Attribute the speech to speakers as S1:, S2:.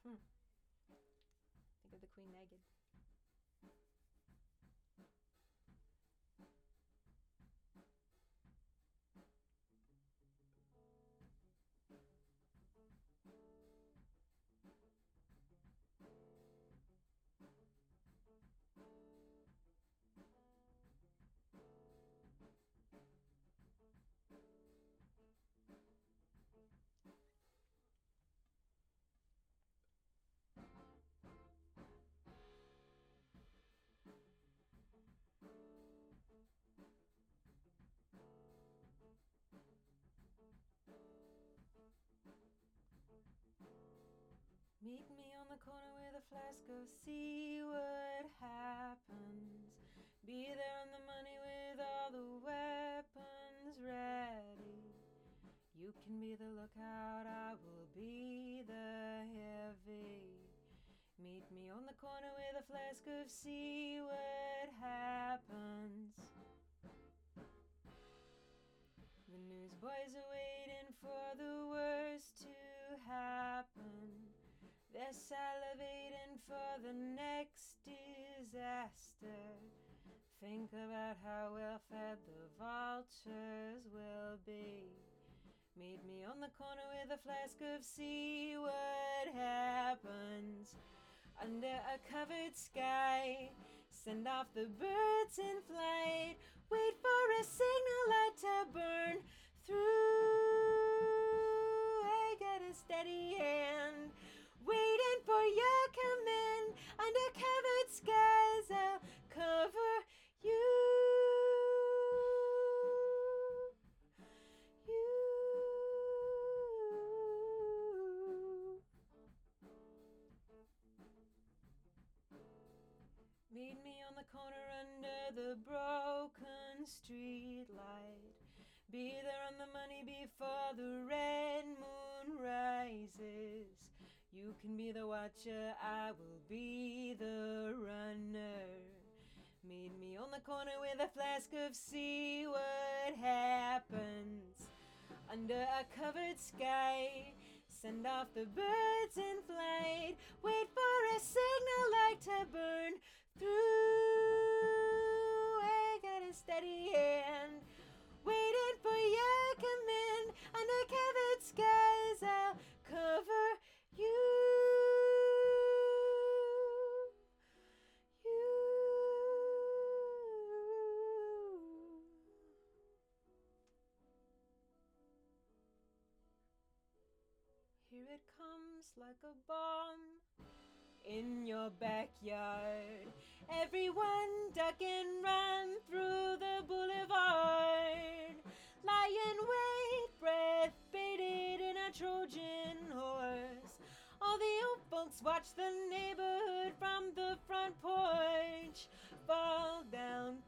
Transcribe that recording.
S1: Think of the queen naked. Meet me on the corner with a flask of see what happens. Be there on the money with all the weapons ready. You can be the lookout, I will be the heavy. Meet me on the corner with a flask of see what happens. The newsboys are waiting for the worst to happen. They're salivating for the next disaster. Think about how well fed the vultures will be. Meet me on the corner with a flask of see what happens. Under a covered sky, send off the birds in flight. Wait for a signal light to burn through. I got a steady hand, waiting for your command. Under covered skies, I'll cover you. Meet me on the corner under the broken street light. Be there on the money before the red moon rises. You can be the watcher, I will be the runner. Meet me on the corner with a flask of see what happens. Under a covered sky, send off the birds in flight. Wait for a signal light to burn through. I got a steady hand, waiting for your command. Under covered skies, I'll cover you. Here it comes like a bomb in your backyard. Everyone duck and run through the boulevard. Lie in wait, breath baited in a Trojan horse. All the old folks watch the neighborhood from the front porch. Fall down